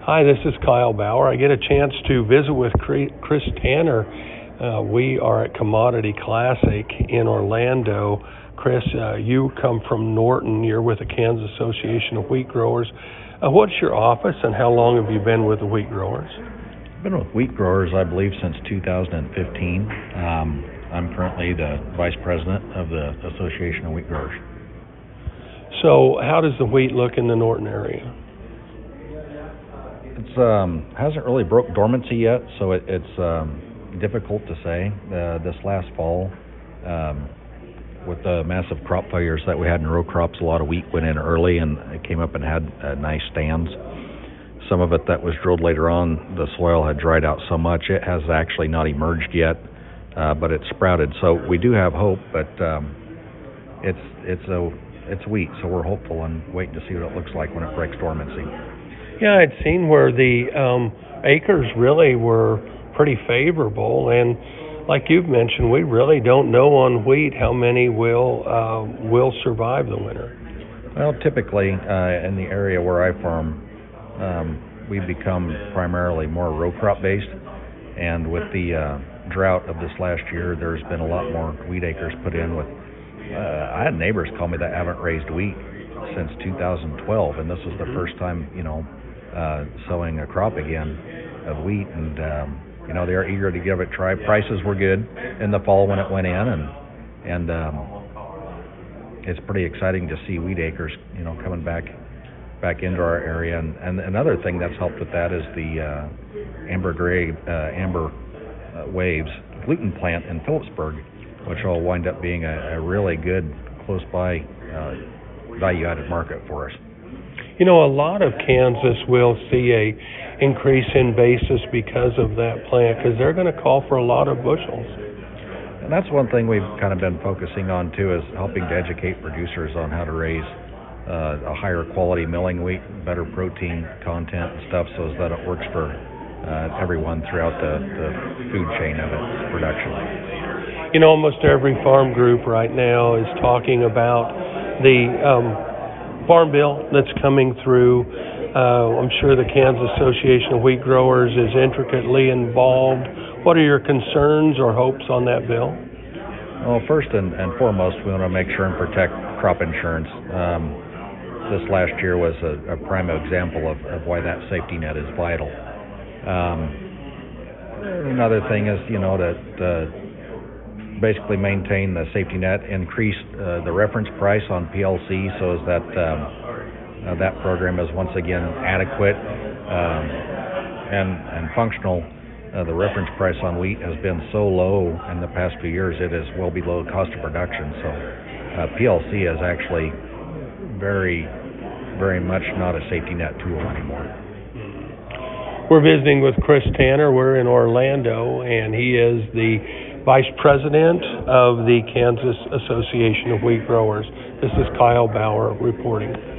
Hi, this is Kyle Bauer. I get a chance to visit with Chris Tanner. We are at Commodity Classic in Orlando. Chris, you come from Norton. You're with the Kansas Association of Wheat Growers. What's your office and how long have you been with the wheat growers? I've been with wheat growers, I believe, since 2015. I'm currently the vice president of the Association of Wheat Growers. So how does the wheat look in the Norton area? It hasn't really broke dormancy yet, so it's difficult to say. This last fall, with the massive crop failures that we had in row crops, a lot of wheat went in early and it came up and had nice stands. Some of it that was drilled later on, the soil had dried out so much it has actually not emerged yet, but it's sprouted. So we do have hope, but it's wheat, so we're hopeful and waiting to see what it looks like when it breaks dormancy. Yeah, I'd seen where the acres really were pretty favorable, and like you've mentioned, we really don't know on wheat how many will survive the winter. Well, typically in the area where I farm, we've become primarily more row crop based, and with the drought of this last year, there's been a lot more wheat acres put in. With I had neighbors call me that haven't raised wheat since 2012, and this was the first time, sowing a crop again of wheat, and they're eager to give it a try. Prices were good in the fall when it went in, and it's pretty exciting to see wheat acres, coming back into our area. And another thing that's helped with that is the amber waves gluten plant in Phillipsburg, which will wind up being a really good close by value-added market for us. A lot of Kansas will see a increase in basis because of that plant, because they're going to call for a lot of bushels. And that's one thing we've kind of been focusing on too, is helping to educate producers on how to raise a higher quality milling wheat, better protein content and stuff, so that it works for everyone throughout the food chain of its production. Almost every farm group right now is talking about the Farm Bill that's coming through. I'm sure the Kansas Association of Wheat Growers is intricately involved. What are your concerns or hopes on that bill? Well, first and foremost, we want to make sure and protect crop insurance. This last year was a prime example of why that safety net is vital. Another thing is, that basically maintain the safety net, increase the reference price on PLC so as that that program is once again adequate and functional. The reference price on wheat has been so low in the past few years, it is well below cost of production. So PLC is actually very, very much not a safety net tool anymore. We're visiting with Chris Tanner. We're in Orlando, and he is the Vice President of the Kansas Association of Wheat Growers. This is Kyle Bauer reporting.